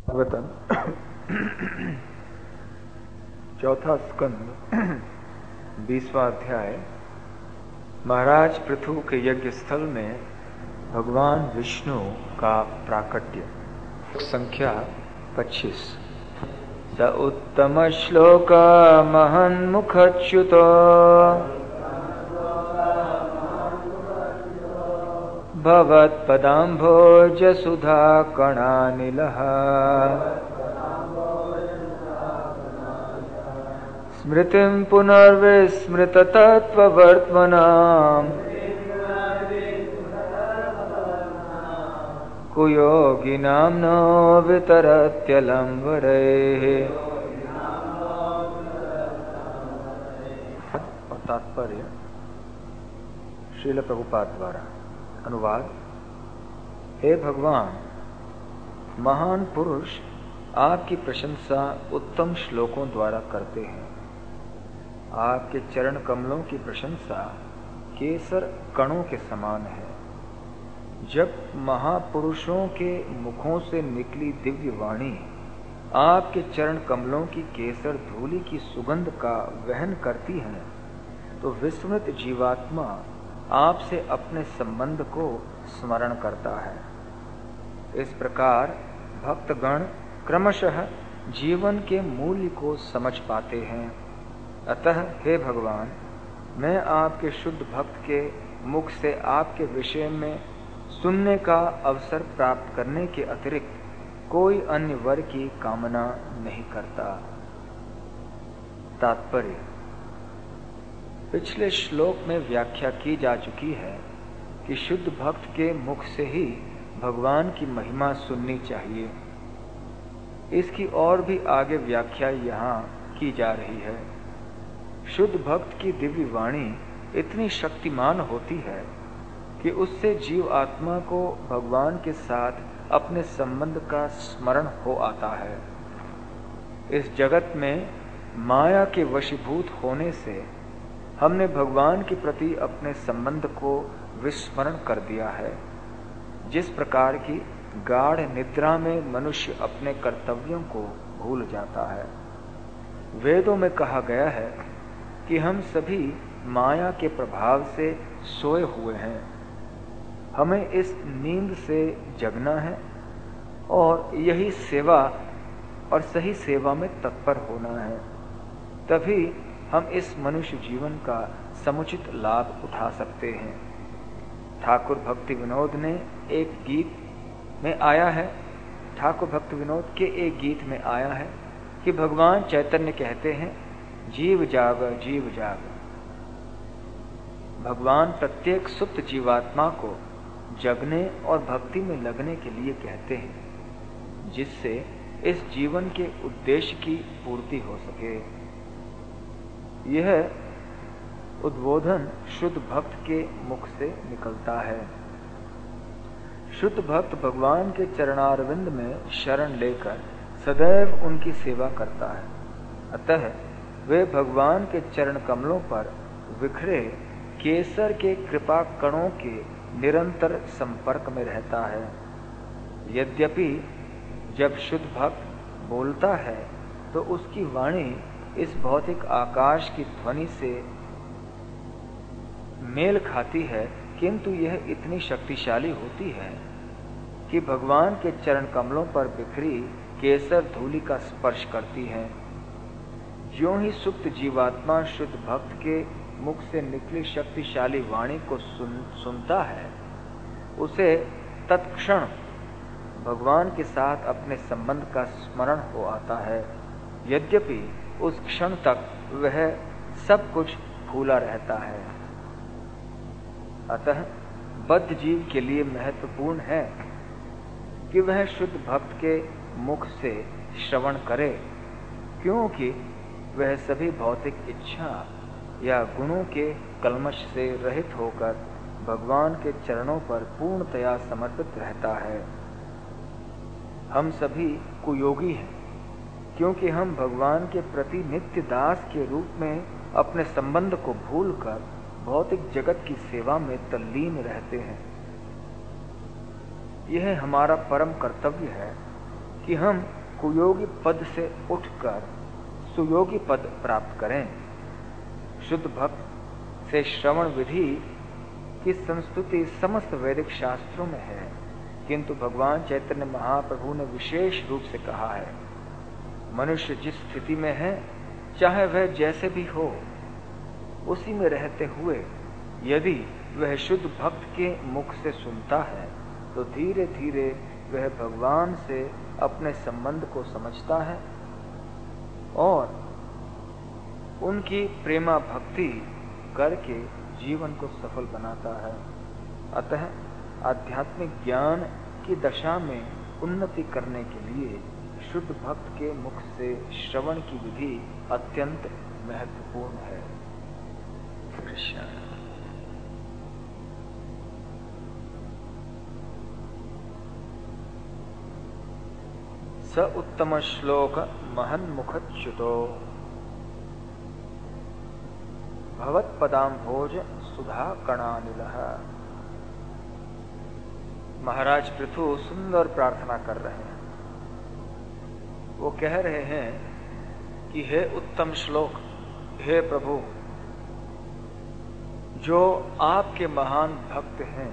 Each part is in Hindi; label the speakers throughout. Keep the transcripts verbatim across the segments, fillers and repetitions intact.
Speaker 1: भागवतम चौथा स्कंद बीसवां अध्याय। महाराज पृथु के यज्ञ स्थल में भगवान विष्णु का प्राकट्य। संख्या पच्चीस। स उत्तम श्लोक महन्मुखच्युतो भवत्पदाम्भोज सुधा कणानिलः स्मृतिं पुनर्विस्मृततत्त्ववर्त्मनाम् कुयोगिनां नो वितरत्यलं वरैः। और तात्पर्य श्रील प्रभुपाद द्वारा। अनुवाद। हे भगवान, महान पुरुष आपकी प्रशंसा उत्तम श्लोकों द्वारा करते हैं। आपके चरण कमलों की प्रशंसा केसर कणों के समान है। जब महापुरुषों के मुखों से निकली दिव्य वाणी आपके चरण कमलों की केसर धूलि की सुगंध का वहन करती है, तो विस्मृत जीवात्मा आपसे अपने संबंध को स्मरण करता है। इस प्रकार भक्तगण क्रमशः जीवन के मूल्य को समझ पाते हैं। अतः हे भगवान, मैं आपके शुद्ध भक्त के मुख से आपके विषय में सुनने का अवसर प्राप्त करने के अतिरिक्त कोई अन्य वर की कामना नहीं करता। तात्पर्य। पिछले श्लोक में व्याख्या की जा चुकी है कि शुद्ध भक्त के मुख से ही भगवान की महिमा सुननी चाहिए। इसकी और भी आगे व्याख्या यहाँ की जा रही है। शुद्ध भक्त की दिव्य वाणी इतनी शक्तिमान होती है कि उससे जीव आत्मा को भगवान के साथ अपने संबंध का स्मरण हो आता है। इस जगत में माया के वशीभूत होने से हमने भगवान के प्रति अपने संबंध को विस्मरण कर दिया है। जिस प्रकार की गाढ़ निद्रा में मनुष्य अपने कर्तव्यों को भूल जाता है। वेदों में कहा गया है कि हम सभी माया के प्रभाव से सोए हुए हैं। हमें इस नींद से जगना है और यही सेवा और सही सेवा में तत्पर होना है। तभी हम इस मनुष्य जीवन का समुचित लाभ उठा सकते हैं। ठाकुर भक्ति विनोद ने एक गीत में आया है ठाकुर भक्ति विनोद के एक गीत में आया है कि भगवान चैतन्य कहते हैं, जीव जाग जीव जाग। भगवान प्रत्येक सुप्त जीवात्मा को जगने और भक्ति में लगने के लिए कहते हैं, जिससे इस जीवन के उद्देश्य की पूर्ति हो सके। यह उद्बोधन शुद्ध भक्त के मुख से निकलता है। शुद्ध भक्त भगवान के चरणारविंद में शरण लेकर सदैव उनकी सेवा करता है। अतः वे भगवान के चरण कमलों पर बिखरे केसर के कृपा कणों के निरंतर संपर्क में रहता है। यद्यपि जब शुद्ध भक्त बोलता है तो उसकी वाणी इस भौतिक आकाश की ध्वनि से मेल खाती है, किंतु यह इतनी शक्तिशाली होती है कि भगवान के चरण कमलों पर बिखरी केसर धूलि का स्पर्श करती है। ज्यों ही सुप्त जीवात्मा शुद्ध भक्त के मुख से निकली शक्तिशाली वाणी को सुन, सुनता है, उसे तत्क्षण भगवान के साथ अपने संबंध का स्मरण हो आता है। यद्यपि उस क्षण तक वह सब कुछ भूला रहता है। अतः बद्ध जीव के लिए महत्वपूर्ण है कि वह शुद्ध भक्त के मुख से श्रवण करे, क्योंकि वह सभी भौतिक इच्छा या गुणों के कल्मश से रहित होकर भगवान के चरणों पर पूर्णतया समर्पित रहता है। हम सभी कुयोगी हैं, क्योंकि हम भगवान के प्रति नित्य दास के रूप में अपने संबंध को भूलकर भौतिक जगत की सेवा में तल्लीन रहते हैं। यह हमारा परम कर्तव्य है कि हम कुयोगी पद से उठकर सुयोगी पद प्राप्त करें। शुद्ध भक्त से श्रवण विधि की संस्तुति समस्त वैदिक शास्त्रों में है, किंतु भगवान चैतन्य महाप्रभु ने विशेष रूप से कहा है, मनुष्य जिस स्थिति में है, चाहे वह जैसे भी हो, उसी में रहते हुए यदि वह शुद्ध भक्त के मुख से सुनता है तो धीरे धीरे वह भगवान से अपने संबंध को समझता है और उनकी प्रेमा भक्ति करके जीवन को सफल बनाता है। अतः आध्यात्मिक ज्ञान की दशा में उन्नति करने के लिए शुद्ध भक्त के मुख से श्रवण की विधि अत्यंत महत्वपूर्ण है। कृष्ण। स उत्तम श्लोक महन्मुखच्युतो भवत्पदाम्भोज सुधा कणानिलः। महाराज पृथु सुंदर प्रार्थना कर रहे हैं। वो कह रहे हैं कि हे उत्तम श्लोक, हे प्रभु, जो आपके महान भक्त हैं,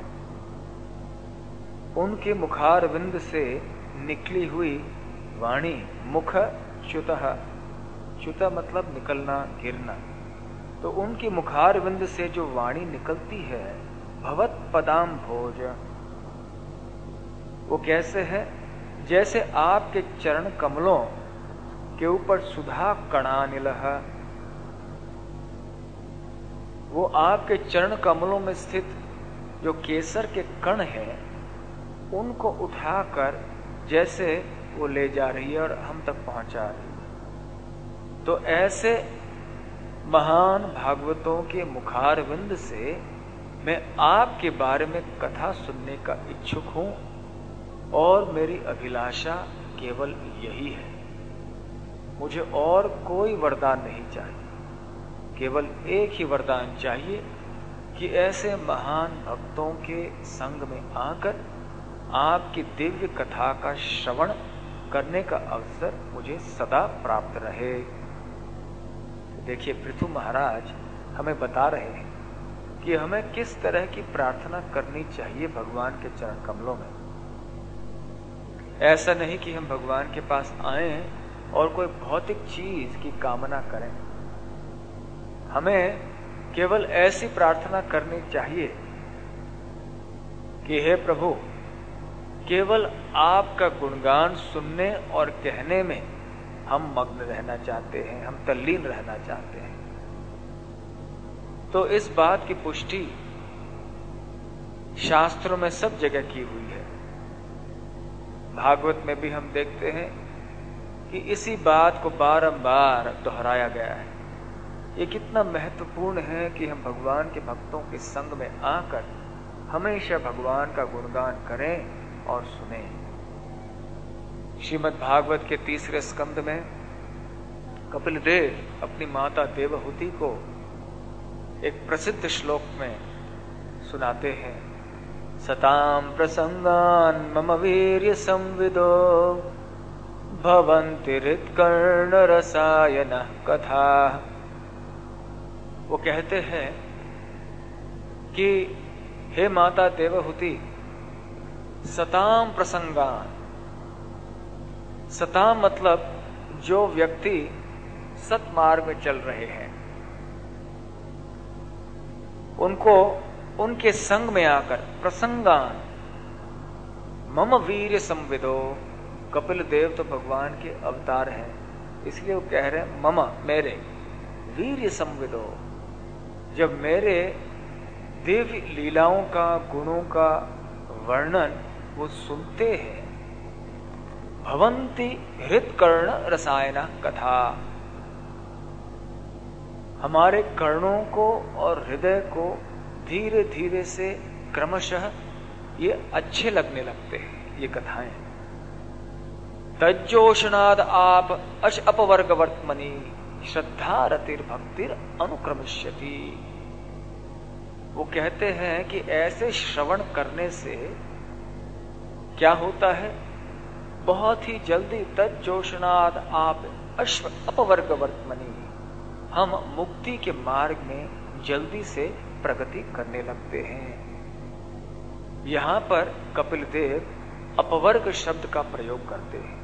Speaker 1: उनके मुखारविंद से निकली हुई वाणी, मुख च्युतः, च्युत मतलब निकलना, गिरना, तो उनकी मुखारविंद से जो वाणी निकलती है, भवत पदाम भोज, वो कैसे है? जैसे आपके चरण कमलों के ऊपर सुधा कणानिलः, वो आपके चरण कमलों में स्थित जो केसर के कण हैं, उनको उठाकर जैसे वो ले जा रही है और हम तक पहुंचा रही है। तो ऐसे महान भागवतों के मुखारविंद से मैं आपके बारे में कथा सुनने का इच्छुक हूं और मेरी अभिलाषा केवल यही है। मुझे और कोई वरदान नहीं चाहिए, केवल एक ही वरदान चाहिए कि ऐसे महान भक्तों के संग में आकर आपकी दिव्य कथा का श्रवण करने का अवसर मुझे सदा प्राप्त रहे। देखिए, पृथु महाराज हमें बता रहे हैं कि हमें किस तरह की प्रार्थना करनी चाहिए भगवान के चरण कमलों में। ऐसा नहीं कि हम भगवान के पास आए और कोई भौतिक चीज की कामना करें। हमें केवल ऐसी प्रार्थना करनी चाहिए कि हे प्रभु, केवल आपका गुणगान सुनने और कहने में हम मग्न रहना चाहते हैं, हम तल्लीन रहना चाहते हैं। तो इस बात की पुष्टि शास्त्रों में सब जगह की हुई है। भागवत में भी हम देखते हैं कि इसी बात को बारंबार दोहराया गया है। ये कितना महत्वपूर्ण है कि हम भगवान के भक्तों के संग में आकर हमेशा भगवान का गुणगान करें और सुनें। श्रीमद् भागवत के तीसरे स्कंद में कपिल देव अपनी माता देवहूति को एक प्रसिद्ध श्लोक में सुनाते हैं, सताम प्रसंगान मम वीर्य संविदो भवन्ति हृत्कर्ण रसायनः कथा। वो कहते हैं कि हे माता देवहूति, सताम प्रसंगान, सताम मतलब जो व्यक्ति सत्मार्ग में चल रहे हैं, उनको उनके संग में आकर, प्रसंगान मम वीर्य संविदो, कपिल देव तो भगवान के अवतार हैं, इसलिए वो कह रहे हैं मम मेरे, वीर्य संविदो, जब मेरे दिव्य लीलाओं का, गुणों का वर्णन वो सुनते हैं, भवन्ति हृत्कर्ण रसायन कथा, हमारे कर्णों को और हृदय को धीरे धीरे से क्रमशः ये अच्छे लगने लगते हैं ये कथाएं। तज्जोषणाद आप अश अपवर्गवर्त्मनि श्रद्धा रतिर भक्तिर अनुक्रमिष्यति। वो कहते हैं कि ऐसे श्रवण करने से क्या होता है, बहुत ही जल्दी तज्जोषणाद आप अश्व अपवर्ग वर्तमनी, हम मुक्ति के मार्ग में जल्दी से प्रगति करने लगते हैं। यहां पर कपिल देव अपवर्ग शब्द का प्रयोग करते हैं।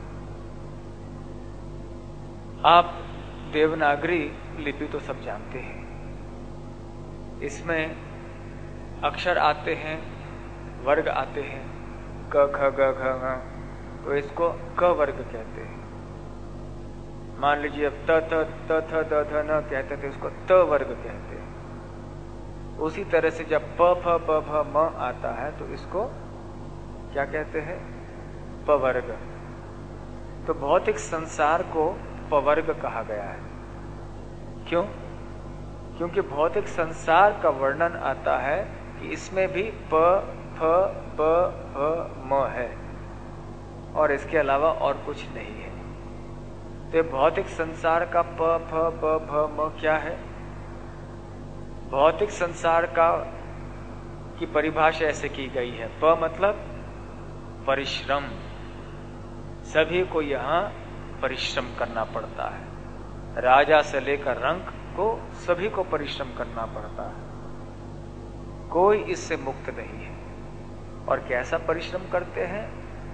Speaker 1: आप देवनागरी लिपि तो सब जानते हैं, इसमें अक्षर आते हैं, वर्ग आते हैं, क ख ग घ ङ, तो इसको क वर्ग कहते हैं। मान लीजिए अब त थ त थ द ध न कहते थे, इसको त वर्ग कहते हैं। उसी तरह से जब प फ ब भ म आता है तो इसको क्या कहते हैं? पवर्ग। तो भौतिक संसार को पवर्ग कहा गया है। क्यों? क्योंकि भौतिक संसार का वर्णन आता है कि इसमें भी प फ ब भ म है और इसके अलावा और कुछ नहीं है। तो भौतिक संसार का प फ ब भ म क्या है? भौतिक संसार का की परिभाषा ऐसे की गई है, प मतलब परिश्रम। सभी को यहाँ परिश्रम करना पड़ता है। राजा से लेकर रंक को सभी को परिश्रम करना पड़ता है, कोई इससे मुक्त नहीं है। और कैसा परिश्रम करते हैं?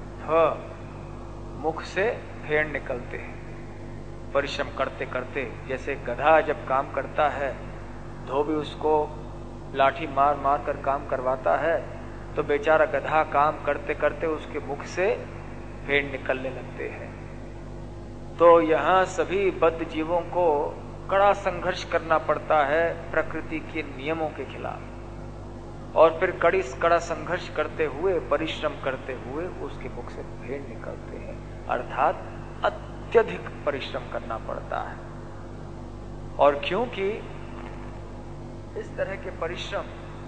Speaker 1: फ मुख से फेड़ निकलते हैं। परिश्रम करते करते, जैसे गधा जब काम करता है, धोबी उसको लाठी मार मार कर काम करवाता है, तो बेचारा गधा काम करते करते उसके मुख से फेड़ निकलने लगते हैं। तो यहाँ सभी बद्ध जीवों को कड़ा संघर्ष करना पड़ता है प्रकृति के नियमों के खिलाफ, और फिर कड़ी कड़ा संघर्ष करते हुए, परिश्रम करते हुए उसके मुख से फेड़ निकलते हैं। अर्थात अत्यधिक परिश्रम करना पड़ता है। और क्योंकि इस तरह के परिश्रम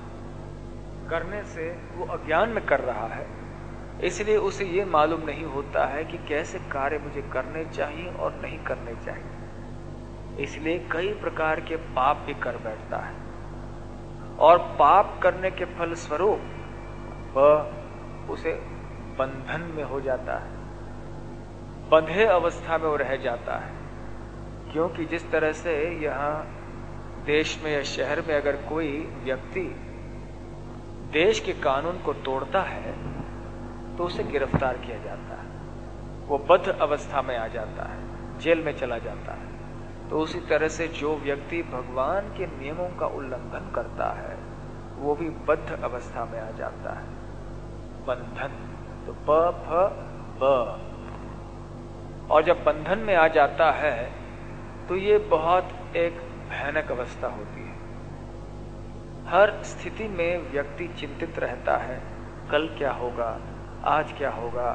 Speaker 1: करने से वो अज्ञान में कर रहा है, इसलिए उसे ये मालूम नहीं होता है कि कैसे कार्य मुझे करने चाहिए और नहीं करने चाहिए। इसलिए कई प्रकार के पाप भी कर बैठता है, और पाप करने के फल स्वरूप वह उसे बंधन में हो जाता है, बंधे अवस्था में वो रह जाता है। क्योंकि जिस तरह से यहाँ देश में या शहर में अगर कोई व्यक्ति देश के कानून को तोड़ता है तो उसे गिरफ्तार किया जाता है, वो बद्ध अवस्था में आ जाता है, जेल में चला जाता है। तो उसी तरह से जो व्यक्ति भगवान के नियमों का उल्लंघन करता है वो भी बद्ध अवस्था में आ जाता है, बंधन। तो प फ ब, और जब बंधन में आ जाता है तो ये बहुत एक भयानक अवस्था होती है। हर स्थिति में व्यक्ति चिंतित रहता है, कल क्या होगा, आज क्या होगा,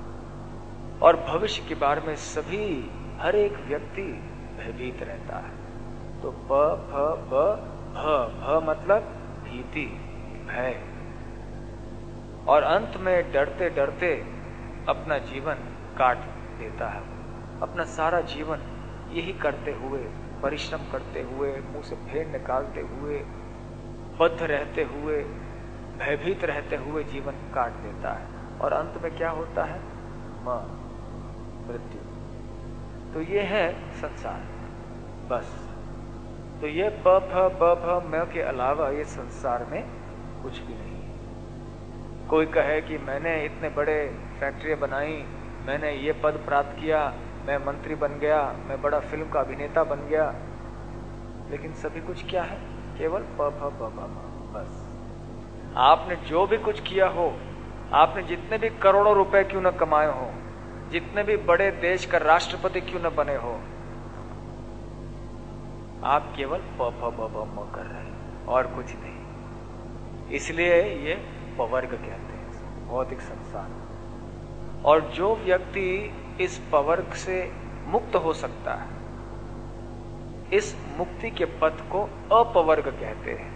Speaker 1: और भविष्य के बारे में सभी हर एक व्यक्ति भयभीत रहता है। तो प फ ब भ, भ मतलब भीति, भय, और अंत में डरते डरते अपना जीवन काट देता है। अपना सारा जीवन यही करते हुए, परिश्रम करते हुए, मुंह से फेड़ निकालते हुए, बद्ध रहते हुए, भयभीत रहते हुए जीवन काट देता है। और अंत में क्या होता है? मृत्यु। तो ये है संसार, बस। तो ये प फ ब भ म के अलावा ये संसार में कुछ भी नहीं है। कोई कहे कि मैंने इतने बड़े फैक्ट्रियां बनाई, मैंने ये पद प्राप्त किया, मैं मंत्री बन गया, मैं बड़ा फिल्म का अभिनेता बन गया, लेकिन सभी कुछ क्या है? केवल प फ ब भ म, बस। आपने जो भी कुछ किया हो, आपने जितने भी करोड़ों रुपए क्यों न कमाए हो, जितने भी बड़े देश का राष्ट्रपति क्यों न बने हो, आप केवल प फ ब भ म कर रहे हैं और कुछ नहीं। इसलिए ये पवर्ग कहते हैं, भौतिक संसार। और जो व्यक्ति इस पवर्ग से मुक्त हो सकता है, इस मुक्ति के पथ को अपवर्ग कहते हैं।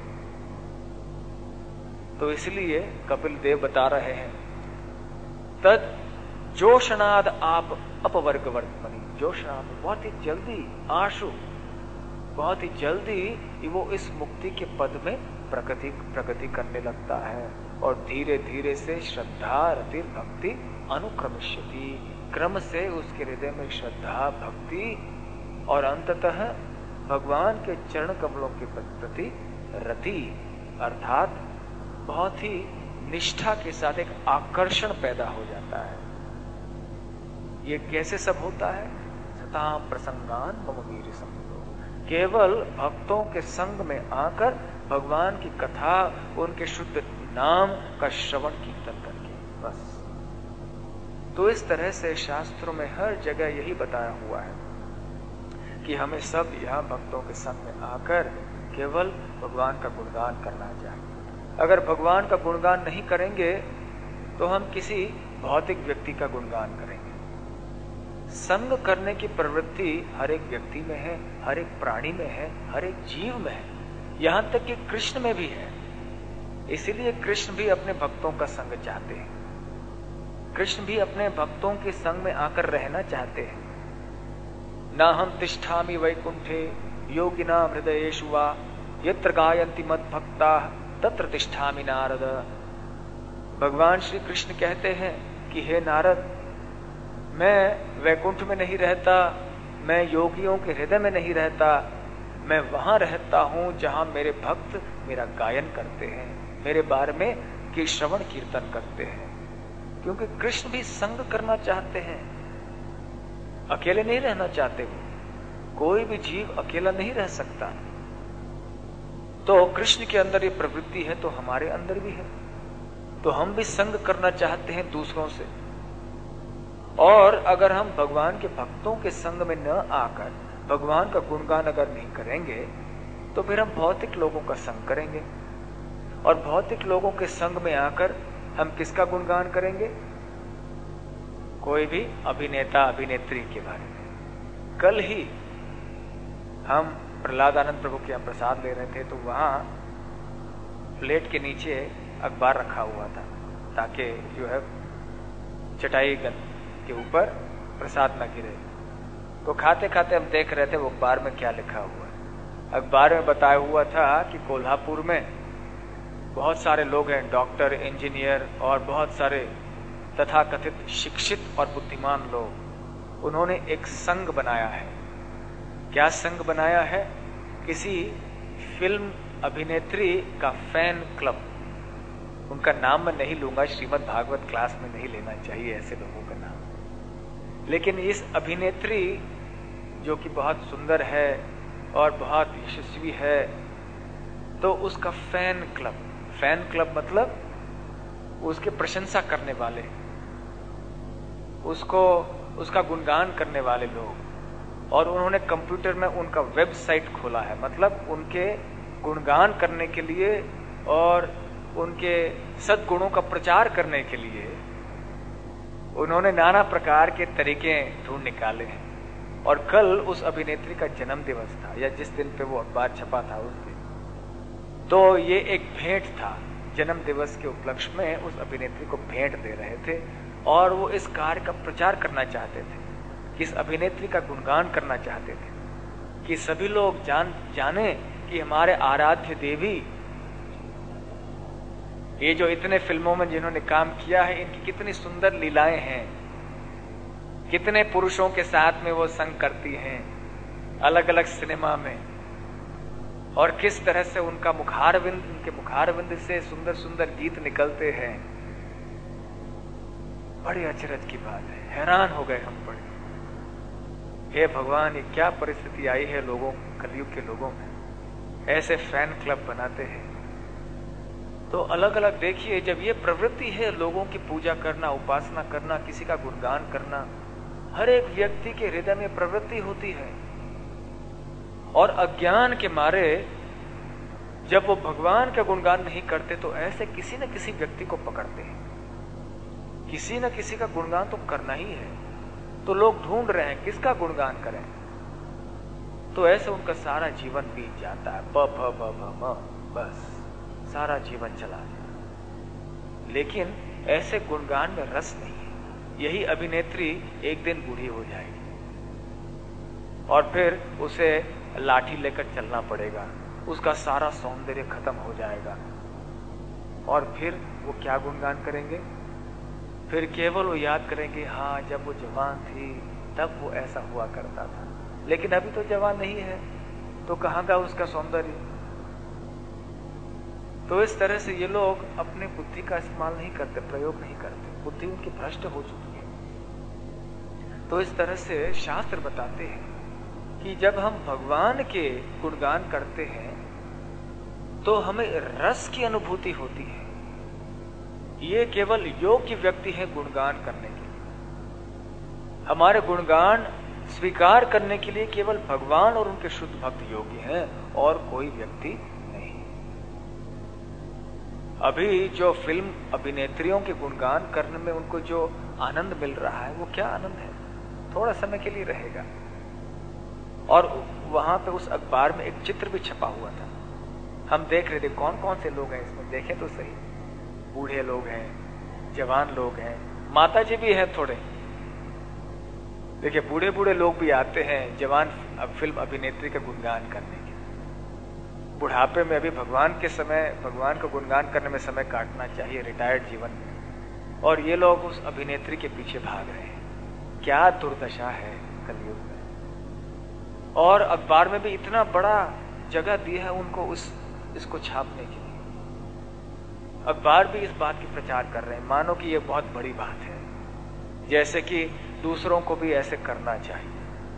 Speaker 1: तो इसलिए कपिल देव बता रहे हैं, तद जोशनाद आप अपवर्ग वर्तमनी। जोशनाद बहुत ही जल्दी, आशु बहुत ही जल्दी वो इस मुक्ति के पद में प्रगति प्रगति करने लगता है। और धीरे धीरे से श्रद्धा रतिर भक्ति अनुक्रमिष्यति, क्रम से उसके हृदय में श्रद्धा, भक्ति और अंततः भगवान के चरण कमलों के प्रति रति अर्थात बहुत ही निष्ठा के साथ एक आकर्षण पैदा हो जाता है। ये कैसे सब होता है? सता प्रसंगान मम वीर संगो, केवल भक्तों के संग में आकर भगवान की कथा, उनके शुद्ध नाम का श्रवण कीर्तन करके, बस। तो इस तरह से शास्त्रों में हर जगह यही बताया हुआ है कि हमें सब यहाँ भक्तों के संग में आकर केवल भगवान का गुणगान करना चाहिए। अगर भगवान का गुणगान नहीं करेंगे तो हम किसी भौतिक व्यक्ति का गुणगान करेंगे। संग करने की प्रवृत्ति हर एक व्यक्ति में है, हर एक प्राणी में है, हर एक जीव में है, यहां तक कि कृष्ण में भी है। इसीलिए कृष्ण भी अपने भक्तों का संग चाहते हैं। कृष्ण भी अपने भक्तों के संग में आकर रहना चाहते हैं। ना हम तिष्ठामि वैकुंठे योगिना हृदयेषु वा यत्र गायन्ति मद्भक्ता तत्र तिष्ठामि नारद। भगवान श्री कृष्ण कहते हैं कि हे नारद, मैं वैकुंठ में नहीं रहता, मैं योगियों के हृदय में नहीं रहता, मैं वहां रहता हूं जहां मेरे भक्त मेरा गायन करते हैं, मेरे बारे में की श्रवण कीर्तन करते हैं। क्योंकि कृष्ण भी संग करना चाहते हैं, अकेले नहीं रहना चाहते। वो कोई भी जीव अकेला नहीं रह सकता। तो कृष्ण के अंदर ये प्रवृत्ति है तो हमारे अंदर भी है। तो हम भी संग करना चाहते हैं दूसरों से। और अगर हम भगवान के भक्तों के संग में न आकर भगवान का गुणगान अगर नहीं करेंगे तो फिर हम भौतिक लोगों का संग करेंगे। और भौतिक लोगों के संग में आकर हम किसका गुणगान करेंगे? कोई भी अभिनेता अभिनेत्री के बारे में। कल ही हम प्रहलाद आनंद प्रभु के यहाँ प्रसाद ले रहे थे तो वहां प्लेट के नीचे अखबार रखा हुआ था ताकि जो है चटाई के ऊपर प्रसाद न गिरे। तो खाते खाते हम देख रहे थे वो अखबार में क्या लिखा हुआ है। अखबार में बताया हुआ था कि कोल्हापुर में बहुत सारे लोग हैं, डॉक्टर, इंजीनियर और बहुत सारे तथाकथित शिक्षित और बुद्धिमान लोग। उन्होंने एक संघ बनाया है। क्या संघ बनाया है? किसी फिल्म अभिनेत्री का फैन क्लब। उनका नाम मैं नहीं लूंगा, श्रीमद् भागवत क्लास में नहीं लेना चाहिए ऐसे लोगों का नाम। लेकिन इस अभिनेत्री जो कि बहुत सुंदर है और बहुत यशस्वी है, तो उसका फैन क्लब, फैन क्लब मतलब उसके प्रशंसा करने वाले, उसको उसका गुणगान करने वाले लोग। और उन्होंने कंप्यूटर में उनका वेबसाइट खोला है, मतलब उनके गुणगान करने के लिए और उनके सद्गुणों का प्रचार करने के लिए उन्होंने नाना प्रकार के तरीके ढूंढ निकाले हैं। और कल उस अभिनेत्री का जन्म दिवस था, या जिस दिन पे वो अखबार छपा था उस दिन। तो ये एक भेंट था, जन्म दिवस के उपलक्ष्य में उस अभिनेत्री को भेंट दे रहे थे और वो इस कार्य का प्रचार करना चाहते थे, इस अभिनेत्री का गुणगान करना चाहते थे कि सभी लोग जान जाने कि हमारे आराध्य देवी, ये जो इतने फिल्मों में जिन्होंने काम किया है, इनकी कितनी सुंदर लीलाएं हैं, कितने पुरुषों के साथ में वो संग करती हैं अलग अलग सिनेमा में, और किस तरह से उनका मुखारविंद, उनके मुखारविंद से सुंदर सुंदर गीत निकलते हैं। बड़ी अचरज की बात है, हैरान हो गए हम बड़े। हे भगवान, ये क्या परिस्थिति आई है लोगों, कलयुग के लोगों में, ऐसे फैन क्लब बनाते हैं। तो अलग अलग देखिए, जब ये प्रवृत्ति है लोगों की पूजा करना, उपासना करना, किसी का गुणगान करना, हर एक व्यक्ति के हृदय में प्रवृत्ति होती है। और अज्ञान के मारे जब वो भगवान का गुणगान नहीं करते तो ऐसे किसी न किसी व्यक्ति को पकड़ते हैं, किसी न किसी का गुणगान तो करना ही है। तो लोग ढूंढ रहे हैं किसका गुणगान करें, तो ऐसे उनका सारा जीवन बीत जाता है, प भ भ भ म, बस सारा जीवन चला गया। लेकिन ऐसे गुणगान में रस नहीं है। यही अभिनेत्री एक दिन बूढ़ी हो जाएगी और फिर उसे लाठी लेकर चलना पड़ेगा, उसका सारा सौंदर्य खत्म हो जाएगा और फिर वो क्या गुणगान करेंगे? फिर केवल वो याद करेंगे, हाँ जब वो जवान थी तब वो ऐसा हुआ करता था, लेकिन अभी तो जवान नहीं है, तो कहाँ का उसका सौंदर्य। तो इस तरह से ये लोग अपने बुद्धि का इस्तेमाल नहीं करते, प्रयोग नहीं करते, बुद्धि उनकी भ्रष्ट हो चुकी है। तो इस तरह से शास्त्र बताते हैं कि जब हम भगवान के गुणगान करते हैं तो हमें रस की अनुभूति होती है। ये केवल योग्य व्यक्ति है गुणगान करने के लिए। हमारे गुणगान स्वीकार करने के लिए केवल भगवान और उनके शुद्ध भक्त योग्य हैं, और कोई व्यक्ति नहीं। अभी जो फिल्म अभिनेत्रियों के गुणगान करने में उनको जो आनंद मिल रहा है, वो क्या आनंद है, थोड़ा समय के लिए रहेगा। और वहां पे उस अखबार में एक चित्र भी छपा हुआ था, हम देख रहे थे कौन कौन से लोग हैं इसमें, देखें तो सही। बूढ़े लोग हैं, जवान लोग हैं, माता जी भी हैं थोड़े। देखिए बूढ़े बूढ़े लोग भी आते हैं जवान फिल्म अभिनेत्री का गुणगान करने के। बुढ़ापे में अभी भगवान के समय, भगवान का गुणगान करने में समय काटना चाहिए रिटायर्ड जीवन में, और ये लोग उस अभिनेत्री के पीछे भाग रहे हैं। क्या दुर्दशा है कलयुग में। और अखबार में भी इतना बड़ा जगह दी है उनको उस इसको छापने के लिए। अखबार भी इस बात की प्रचार कर रहे हैं मानो कि ये बहुत बड़ी बात है, जैसे कि दूसरों को भी ऐसे करना चाहिए।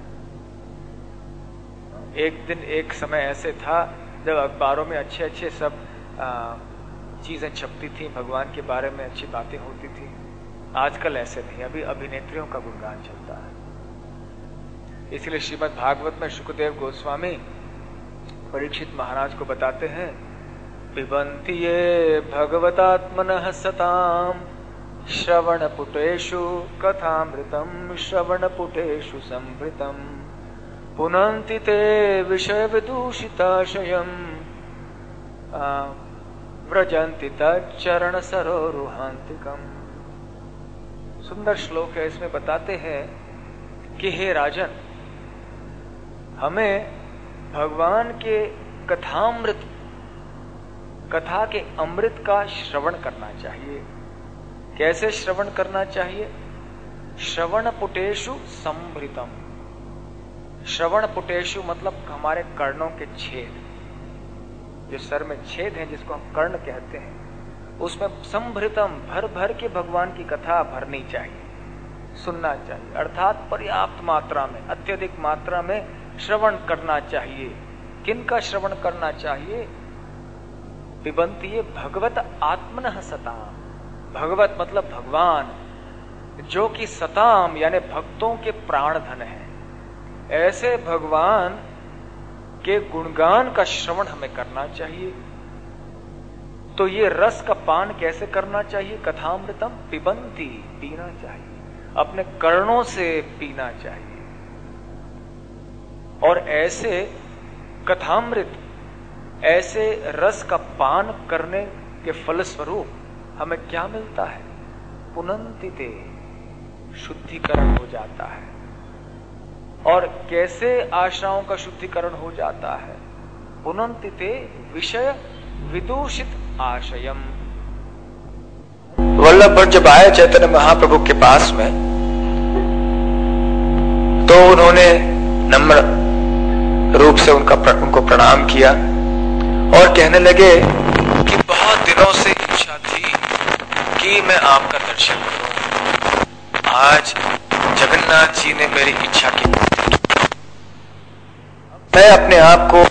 Speaker 1: एक दिन एक समय ऐसे था जब अखबारों में अच्छे अच्छे सब चीजें छपती थी, भगवान के बारे में अच्छी बातें होती थी। आजकल ऐसे नहीं, अभी अभिनेत्रियों का गुणगान चलता है। इसलिए श्रीमद् भागवत में शुकदेव गोस्वामी परीक्षित महाराज को बताते हैं, पिबन्ति ये भगवतात्मनः सताम श्रवणपुटेषु कथामृतम श्रवणपुटेषु संभृतम पुनन्ति ते विषय विदूषिताशयम् व्रजन्ति तच्चरण सरोरुहान्तिकम्। सुंदर श्लोक है, इसमें बताते हैं कि हे राजन, हमें भगवान के कथामृत, कथा के अमृत का श्रवण करना चाहिए। कैसे श्रवण करना चाहिए? श्रवण पुटेषु संभृतम। श्रवण पुटेषु मतलब हमारे कर्णों के छेद, जो सर में छेद हैं जिसको हम कर्ण कहते हैं, उसमें संभृतम भर भर के भगवान की कथा भरनी चाहिए, सुनना चाहिए। अर्थात पर्याप्त मात्रा में, अत्यधिक मात्रा में श्रवण करना चाहिए। किनका श्रवण करना चाहिए? पिबन्ति भगवत आत्मनः सताम। भगवत मतलब भगवान, जो कि सताम यानी भक्तों के प्राण धन है। ऐसे भगवान के गुणगान का श्रवण हमें करना चाहिए। तो ये रस का पान कैसे करना चाहिए? कथामृतम पिबन्ति, पीना चाहिए, अपने कर्णों से पीना चाहिए। और ऐसे कथामृत, ऐसे रस का पान करने के फलस्वरूप हमें क्या मिलता है? पुनन्तिते, शुद्धिकरण हो जाता है। और कैसे आशाओं का शुद्धिकरण हो जाता है? पुनन्तिते विषय विदूषित आशयम। वल्लभ भट्ट जब आए चैतन्य महाप्रभु के पास में, तो उन्होंने नम्र रूप से उनका उनको प्रणाम किया और कहने लगे कि बहुत दिनों से इच्छा थी कि मैं आपका दर्शन करूं। आज जगन्नाथ जी ने मेरी इच्छा की पूर्ति की। मैं अपने आप को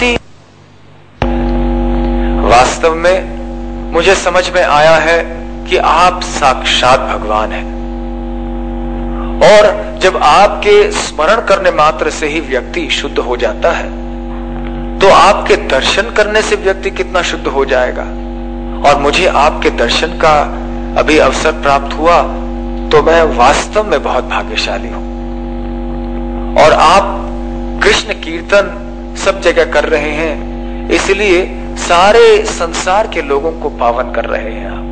Speaker 1: वास्तव में मुझे समझ में आया है कि आप साक्षात भगवान हैं, और जब आपके स्मरण करने मात्र से ही व्यक्ति शुद्ध हो जाता है, तो आपके दर्शन करने से व्यक्ति कितना शुद्ध हो जाएगा। और मुझे आपके दर्शन का अभी अवसर प्राप्त हुआ, तो मैं वास्तव में बहुत भाग्यशाली हूं। और आप कृष्ण कीर्तन सब जगह कर रहे हैं, इसलिए सारे संसार के लोगों को पावन कर रहे हैं आप।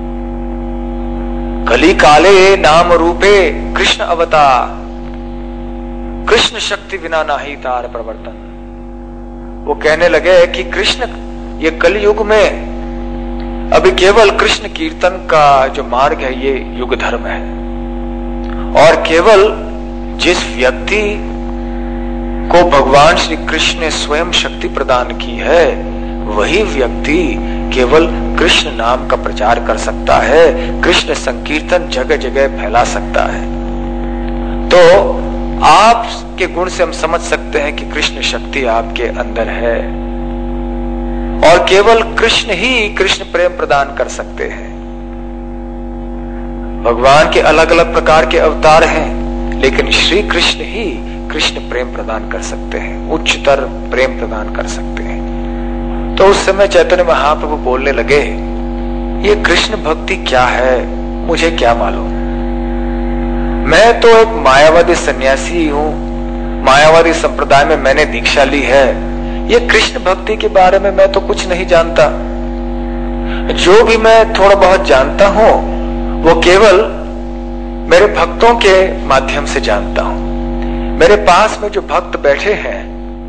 Speaker 1: कली काले नाम रूपे कृष्ण अवतार, कृष्ण शक्ति बिना नाही तार प्रवर्तन। वो कहने लगे कि कृष्ण ये कलयुग में अभी केवल कृष्ण कीर्तन का जो मार्ग है ये युग धर्म है, और केवल जिस व्यक्ति को भगवान श्री कृष्ण ने स्वयं शक्ति प्रदान की है वही व्यक्ति केवल कृष्ण नाम का प्रचार कर सकता है, कृष्ण संकीर्तन जगह जगह फैला सकता है। तो आपके गुण से हम समझ सकते हैं कि कृष्ण शक्ति आपके अंदर है, और केवल कृष्ण ही कृष्ण प्रेम प्रदान कर सकते हैं। भगवान के अलग अलग प्रकार के अवतार हैं, लेकिन श्री कृष्ण ही कृष्ण प्रेम प्रदान कर सकते हैं, उच्चतर प्रेम प्रदान कर सकते हैं। तो उस समय चैतन्य महाप्रभु बोलने लगे, ये कृष्ण भक्ति क्या है मुझे क्या मालूम, मैं तो एक मायावादी सन्यासी हूं, मायावादी संप्रदाय में मैंने दीक्षा ली है, ये कृष्ण भक्ति के बारे में मैं तो कुछ नहीं जानता। जो भी मैं थोड़ा बहुत जानता हूं वो केवल मेरे भक्तों के माध्यम से जानता हूं। मेरे पास में जो भक्त बैठे हैं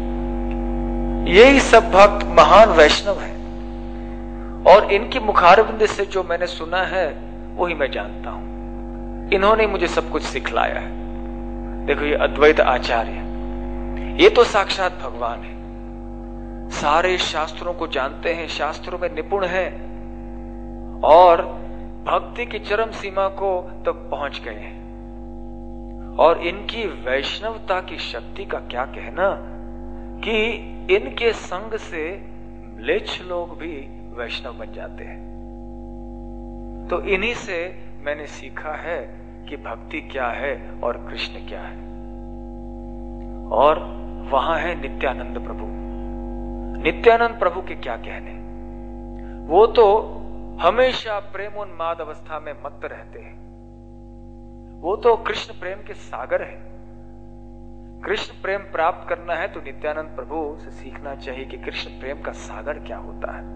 Speaker 1: यही सब भक्त महान वैष्णव हैं, और इनकी मुखारबिंद से जो मैंने सुना है वही मैं जानता हूं। इन्होंने मुझे सब कुछ सिखलाया है। देखो ये अद्वैत आचार्य, ये तो साक्षात भगवान है, सारे शास्त्रों को जानते हैं, शास्त्रों में निपुण हैं, और भक्ति की चरम सीमा को तक तो पहुंच गए हैं। और इनकी वैष्णवता की शक्ति का क्या कहना कि इनके संग से म्लेच्छ लोग भी वैष्णव बन जाते हैं। तो इन्हीं से मैंने सीखा है कि भक्ति क्या है और कृष्ण क्या है। और वहां है नित्यानंद प्रभु। नित्यानंद प्रभु के क्या कहने, वो तो हमेशा प्रेमोन्माद अवस्था में मत्त रहते हैं। वो तो कृष्ण प्रेम के सागर हैं। कृष्ण प्रेम प्राप्त करना है तो नित्यानंद प्रभु से सीखना चाहिए कि कृष्ण प्रेम का सागर क्या होता है।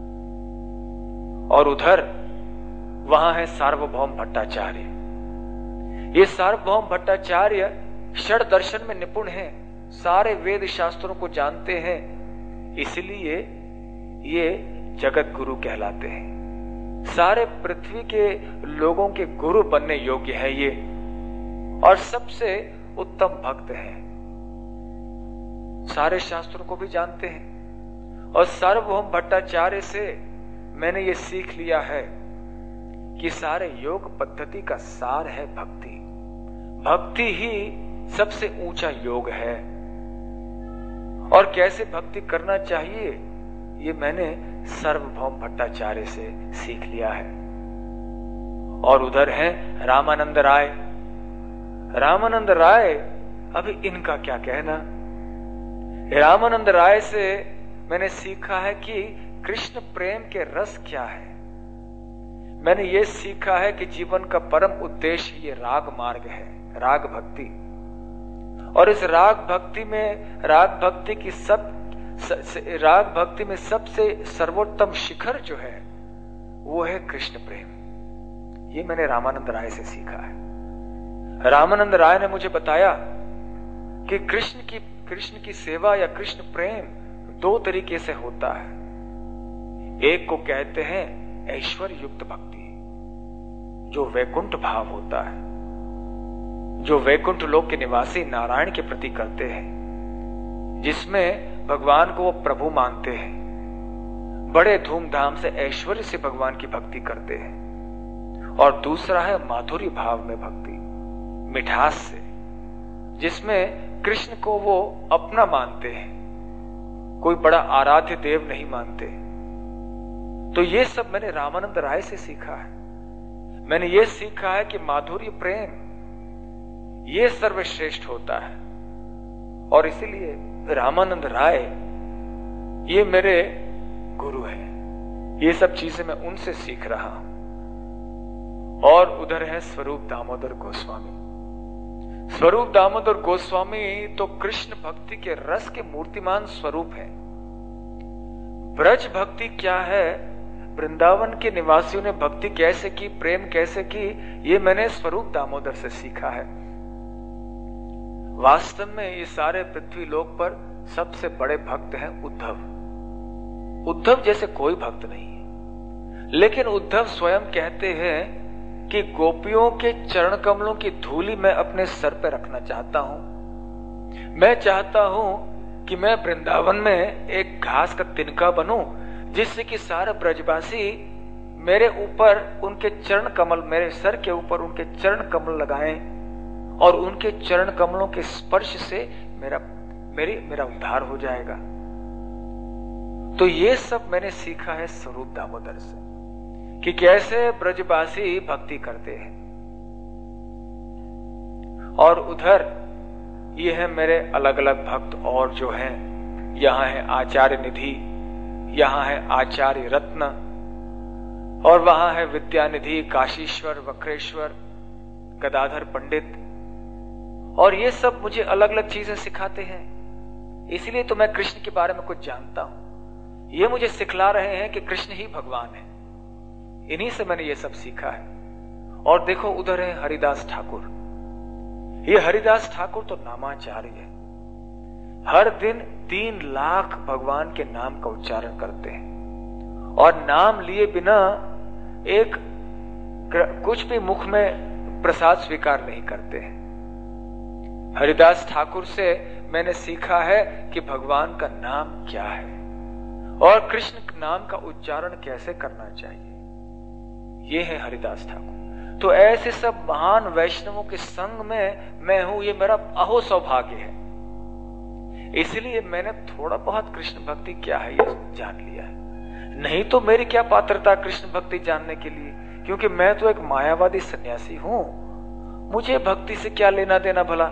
Speaker 1: और उधर वहां है सार्वभौम भट्टाचार्य। ये सार्वभौम भट्टाचार्य षड दर्शन में निपुण हैं, सारे वेद शास्त्रों को जानते हैं, इसलिए ये जगत गुरु कहलाते हैं। सारे पृथ्वी के लोगों के गुरु बनने योग्य है ये, और सबसे उत्तम भक्त हैं। सारे शास्त्रों को भी जानते हैं। और सार्वभौम भट्टाचार्य से मैंने ये सीख लिया है कि सारे योग पद्धति का सार है भक्ति। भक्ति ही सबसे ऊंचा योग है, और कैसे भक्ति करना चाहिए ये मैंने सार्वभौम भट्टाचार्य से सीख लिया है। और उधर है रामानंद राय। रामानंद राय, अभी इनका क्या कहना। रामानंद राय से मैंने सीखा है कि कृष्ण प्रेम के रस क्या है। मैंने ये सीखा है कि जीवन का परम उद्देश्य ये राग मार्ग है, राग भक्ति। और इस राग भक्ति में, राग भक्ति की सब राग भक्ति में सबसे सर्वोत्तम शिखर जो है वो है कृष्ण प्रेम। ये मैंने रामानंद राय से सीखा है। रामानंद राय ने मुझे बताया कि कृष्ण की कृष्ण की सेवा या कृष्ण प्रेम दो तरीके से होता है। एक को कहते हैं ऐश्वर्य युक्त भक्ति, जो वैकुंठ भाव होता है, जो वैकुंठ लोक के निवासी नारायण के प्रति करते हैं, जिसमें भगवान को वो प्रभु मानते हैं, बड़े धूमधाम से ऐश्वर्य से भगवान की भक्ति करते हैं। और दूसरा है माधुर्य भाव में भक्ति, मिठास से, जिसमें कृष्ण को वो अपना मानते हैं, कोई बड़ा आराध्य देव नहीं मानते। तो ये सब मैंने रामानंद राय से सीखा है। मैंने ये सीखा है कि माधुर्य प्रेम ये सर्वश्रेष्ठ होता है, और इसीलिए रामानंद राय ये मेरे गुरु हैं। ये सब चीजें मैं उनसे सीख रहा हूं। और उधर है स्वरूप दामोदर गोस्वामी। स्वरूप दामोदर गोस्वामी तो कृष्ण भक्ति के रस के मूर्तिमान स्वरूप है। ब्रज भक्ति क्या है, वृंदावन के निवासियों ने भक्ति कैसे की, प्रेम कैसे की, ये मैंने स्वरूप दामोदर से सीखा है। वास्तव में ये सारे पृथ्वी लोक पर सबसे बड़े भक्त हैं उद्धव। उद्धव जैसे कोई भक्त नहीं है। लेकिन उद्धव स्वयं कहते हैं कि गोपियों के चरण कमलों की धूली मैं अपने सर पर रखना चाहता हूं। मैं चाहता हूं कि मैं वृंदावन में एक घास का तिनका बनूं, जिससे कि सारे ब्रजवासी मेरे ऊपर उनके चरण कमल, मेरे सर के ऊपर उनके चरण कमल लगाएं और उनके चरण कमलों के स्पर्श से मेरा मेरी मेरा उद्धार हो जाएगा। तो ये सब मैंने सीखा है स्वरूप दामोदर से कि कैसे ब्रजवासी भक्ति करते हैं। और उधर ये है मेरे अलग अलग भक्त और जो हैं, यहाँ है आचार्य निधि, यहाँ है आचार्य रत्न, और वहां है विद्यानिधि, काशीश्वर, वक्रेश्वर, गदाधर पंडित। और ये सब मुझे अलग अलग चीजें सिखाते हैं, इसलिए तो मैं कृष्ण के बारे में कुछ जानता हूं। ये मुझे सिखला रहे हैं कि कृष्ण ही भगवान है। इन्हीं से मैंने ये सब सीखा है। और देखो उधर है हरिदास ठाकुर। ये हरिदास ठाकुर तो नामाचार्य है, हर दिन तीन लाख भगवान के नाम का उच्चारण करते हैं और नाम लिए बिना एक कुछ भी मुख में प्रसाद स्वीकार नहीं करते हैं। हरिदास ठाकुर से मैंने सीखा है कि भगवान का नाम क्या है और कृष्ण नाम का उच्चारण कैसे करना चाहिए। ये है हरिदास ठाकुर। तो ऐसे सब महान वैष्णवों के संग में मैं हूं, ये मेरा अहो सौभाग्य है। इसलिए मैंने थोड़ा बहुत कृष्ण भक्ति क्या है ये जान लिया है। नहीं तो मेरी क्या पात्रता कृष्ण भक्ति जानने के लिए, क्योंकि मैं तो एक मायावादी सन्यासी हूं। मुझे भक्ति से क्या लेना देना भला।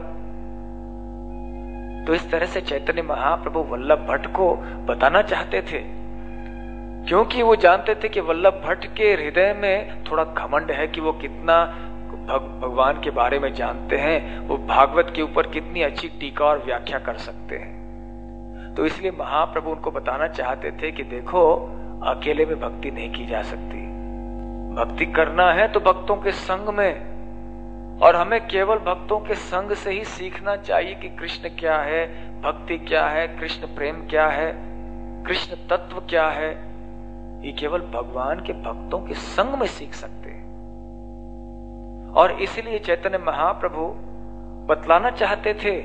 Speaker 1: तो इस तरह से चैतन्य महाप्रभु वल्लभ भट्ट को बताना चाहते थे, क्योंकि वो जानते थे कि वल्लभ भट्ट के हृदय में थोड़ा घमंड है कि वो कितना भग, भगवान के बारे में जानते हैं, वो भागवत के ऊपर कितनी अच्छी टीका और व्याख्या कर सकते हैं। तो इसलिए महाप्रभु उनको बताना चाहते थे कि देखो, अकेले में भक्ति नहीं की जा सकती। भक्ति करना है तो भक्तों के संग में, और हमें केवल भक्तों के संग से ही सीखना चाहिए कि कृष्ण क्या है, भक्ति क्या है, कृष्ण प्रेम क्या है, कृष्ण तत्व क्या है। ये केवल भगवान के भक्तों के संग में सीख सकते हैं। और इसलिए चैतन्य महाप्रभु बतलाना चाहते थे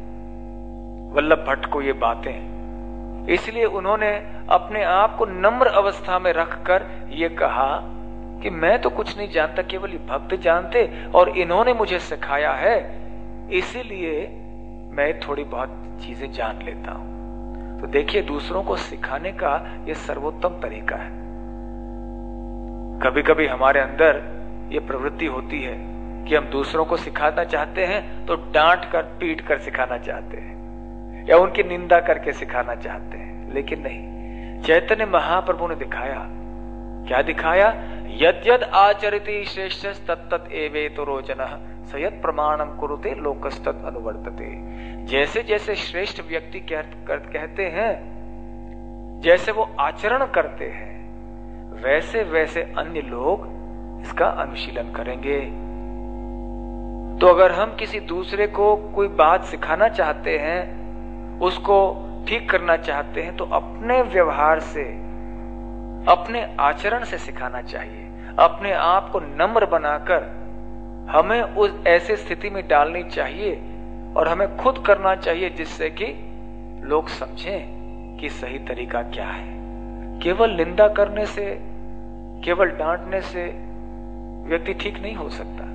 Speaker 1: वल्लभ भट्ट को ये बातें। इसलिए उन्होंने अपने आप को नम्र अवस्था में रखकर ये कहा कि मैं तो कुछ नहीं जानता, केवल ये भक्त जानते और इन्होंने मुझे सिखाया है, इसीलिए मैं थोड़ी बहुत चीजें जान लेता हूं। तो देखिए, दूसरों को सिखाने का यह सर्वोत्तम तरीका है। कभी कभी हमारे अंदर ये प्रवृत्ति होती है कि हम दूसरों को सिखाना चाहते हैं तो डांट कर पीट कर सिखाना चाहते हैं या उनकी निंदा करके सिखाना चाहते हैं, लेकिन नहीं। चैतन्य महाप्रभु ने दिखाया, क्या दिखाया? यद्यद आचरति श्रेष्ठ तत्तत् एवेतो रोचनः सयत् प्रमाणम कुरुते लोकस्तत् अनुवर्तते। जैसे जैसे श्रेष्ठ व्यक्ति कह, कर, कहते हैं, जैसे वो आचरण करते हैं, वैसे वैसे अन्य लोग इसका अनुशीलन करेंगे। तो अगर हम किसी दूसरे को कोई बात सिखाना चाहते हैं, उसको ठीक करना चाहते हैं, तो अपने व्यवहार से, अपने आचरण से सिखाना चाहिए। अपने आप को नम्र बनाकर हमें उस ऐसे स्थिति में डालनी चाहिए और हमें खुद करना चाहिए, जिससे कि लोग समझें कि सही तरीका क्या है। केवल निंदा करने से, केवल डांटने से व्यक्ति ठीक नहीं हो सकता।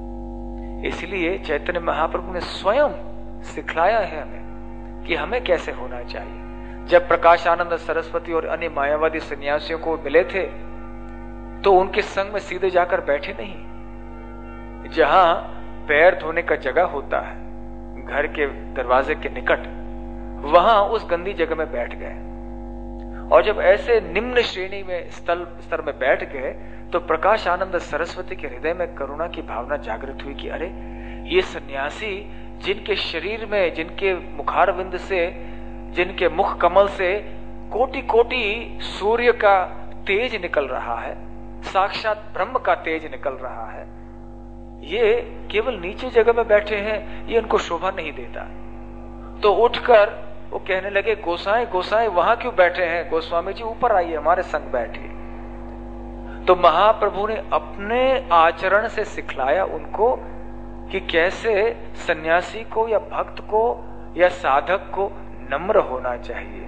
Speaker 1: इसलिए चैतन्य महाप्रभु ने स्वयं सिखलाया है हमें कि हमें कैसे होना चाहिए। जब प्रकाश आनंद सरस्वती और अन्य मायावादी सन्यासियों को मिले थे, तो उनके संग में सीधे जाकर बैठे नहीं। जहां पैर धोने का जगह होता है घर के दरवाजे के निकट, वहां उस गंदी जगह में बैठ गए। और जब ऐसे निम्न श्रेणी में स्थल स्तर में बैठ गए, तो प्रकाश आनंद सरस्वती के हृदय में करुणा की भावना जागृत हुई कि अरे, ये सन्यासी जिनके शरीर में, जिनके मुखारविंद से, जिनके मुख कमल से कोटि कोटि सूर्य का तेज निकल रहा है, साक्षात ब्रह्म का तेज निकल रहा है, ये केवल नीचे जगह में बैठे हैं, ये उनको शोभा नहीं देता। तो उठकर वो कहने लगे, गोसाई गोसाई वहां क्यों बैठे हैं? गोस्वामी जी ऊपर आइए, हमारे संग बैठिए। तो महाप्रभु ने अपने आचरण से सिखलाया उनको कि कैसे सन्यासी को या भक्त को या साधक को नम्र होना चाहिए।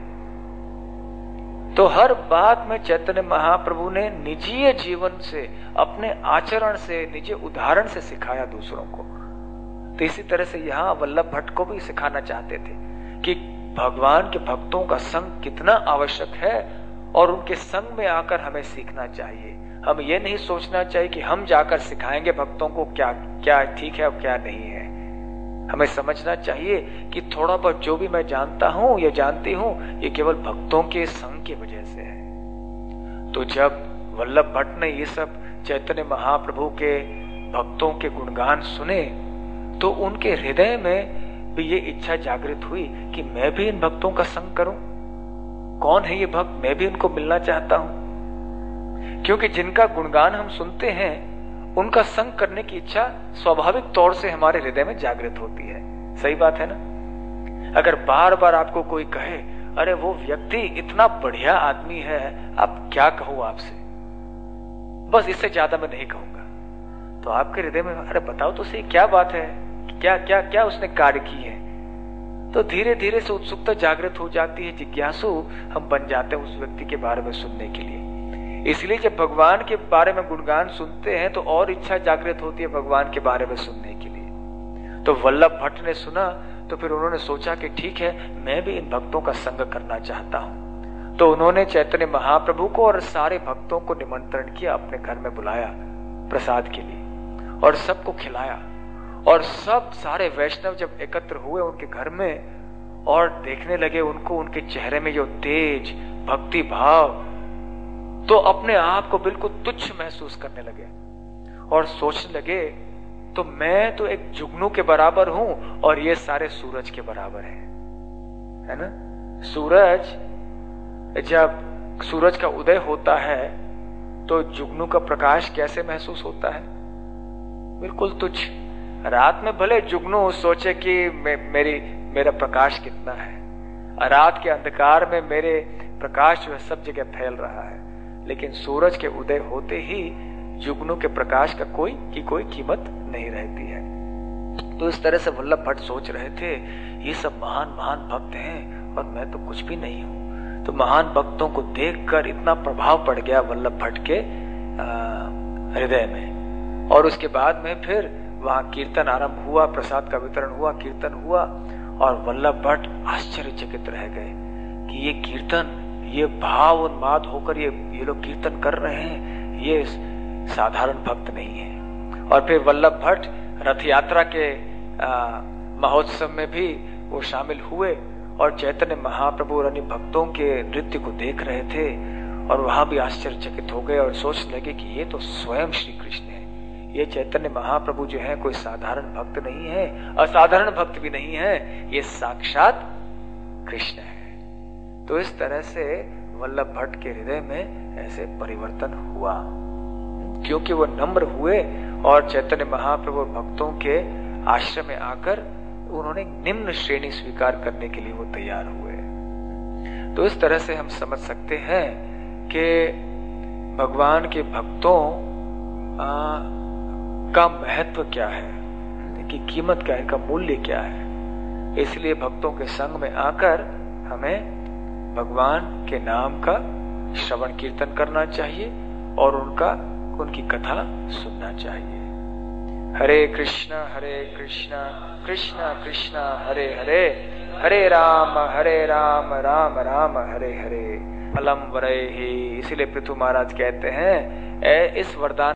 Speaker 1: तो हर बात में चैतन्य महाप्रभु ने निजीय जीवन से, अपने आचरण से, निजी उदाहरण से सिखाया दूसरों को। तो इसी तरह से यहाँ वल्लभ भट्ट को भी सिखाना चाहते थे कि भगवान के भक्तों का संग कितना आवश्यक है और उनके संग में आकर हमें सीखना चाहिए। हम ये नहीं सोचना चाहिए कि हम जाकर सिखाएंगे भक्तों को क्या क्या ठीक है और क्या नहीं है। हमें समझना चाहिए कि थोड़ा बहुत जो भी मैं जानता हूं या जानती हूं, ये केवल भक्तों के संग की वजह से है। तो जब वल्लभ भट्ट ने ये सब चैतन्य महाप्रभु के भक्तों के गुणगान सुने, तो उनके हृदय में भी ये इच्छा जागृत हुई कि मैं भी इन भक्तों का संग करूं। कौन है ये भक्त, मैं भी उनको मिलना चाहता हूं। क्योंकि जिनका गुणगान हम सुनते हैं, उनका संग करने की इच्छा स्वाभाविक तौर से हमारे हृदय में जागृत होती है। सही बात है ना। अगर बार बार आपको कोई कहे, अरे वो व्यक्ति इतना बढ़िया आदमी है, अब क्या कहूं आपसे, बस इससे ज्यादा मैं नहीं कहूंगा, तो आपके हृदय में अरे बताओ तो सही क्या बात है, क्या क्या क्या उसने कार्य की है। तो धीरे धीरे से उत्सुकता जागृत हो जाती है, जिज्ञासु हम बन जाते हैं उस व्यक्ति के बारे में सुनने के लिए। इसलिए जब भगवान के बारे में गुणगान सुनते हैं तो और इच्छा जागृत होती है भगवान के बारे में सुनने के लिए। तो वल्लभ भट्ट ने सुना, तो फिर उन्होंने सोचा कि ठीक है, मैं भी इन भक्तों का संग करना चाहता हूं। तो उन्होंने चैतन्य महाप्रभु को और सारे भक्तों को निमंत्रण किया, अपने घर में बुलाया प्रसाद के लिए और सबको खिलाया। और सब सारे वैष्णव जब एकत्र हुए उनके घर में और देखने लगे उनको, उनके चेहरे में जो तेज भक्ति भाव, तो अपने आप को बिल्कुल तुच्छ महसूस करने लगे और सोचने लगे, तो मैं तो एक जुगनू के बराबर हूं और ये सारे सूरज के बराबर हैं, है ना। सूरज, जब सूरज का उदय होता है तो जुगनू का प्रकाश कैसे महसूस होता है, बिल्कुल तुच्छ। रात में भले जुगनू सोचे कि मे, मेरी मेरा प्रकाश कितना है, रात के अंधकार में मेरे प्रकाश जो है सब जगह फैल रहा है, लेकिन सूरज के उदय होते ही जुगनू के प्रकाश का कोई की कोई कीमत नहीं रहती है। तो इस तरह से वल्लभ भट्ट सोच रहे थे, ये सब महान महान भक्त हैं और मैं तो कुछ भी नहीं हूं। तो महान भक्तों को देखकर इतना प्रभाव पड़ गया वल्लभ भट्ट के हृदय में। और उसके बाद में फिर वहां कीर्तन आरंभ हुआ, प्रसाद का वितरण हुआ, कीर्तन हुआ, और वल्लभ भट्ट आश्चर्यचकित रह गए कि ये कीर्तन, ये भाव उन्माद होकर ये ये लोग कीर्तन कर रहे हैं, ये साधारण भक्त नहीं है। और फिर वल्लभ भट्ट रथ यात्रा के महोत्सव में भी वो शामिल हुए और चैतन्य महाप्रभु और अन्य भक्तों के नृत्य को देख रहे थे और वहां भी आश्चर्यचकित हो गए और सोचने लगे कि ये तो स्वयं श्री कृष्ण है। ये चैतन्य महाप्रभु जो है कोई साधारण भक्त नहीं है, असाधारण भक्त भी नहीं है, ये साक्षात कृष्ण है। तो इस तरह से वल्लभ भट्ट के हृदय में ऐसे परिवर्तन हुआ, क्योंकि वो नम्र हुए और चैतन्य महाप्रभु भक्तों के आश्रम में आकर उन्होंने निम्न श्रेणी स्वीकार करने के लिए वो तैयार हुए। तो इस तरह से हम समझ सकते हैं कि भगवान के भक्तों आ, का महत्व क्या है, इनकी कीमत क्या है, इनका मूल्य क्या है। इसलिए भक्तों के संग में आकर हमें भगवान के नाम का श्रवण कीर्तन करना चाहिए और उनका उनकी कथा सुनना चाहिए। हरे कृष्णा हरे कृष्णा कृष्णा कृष्णा हरे हरे, हरे राम हरे राम राम राम हरे हरे। अलम वरे ही। इसीलिए पृथु महाराज कहते हैं, ए इस वरदान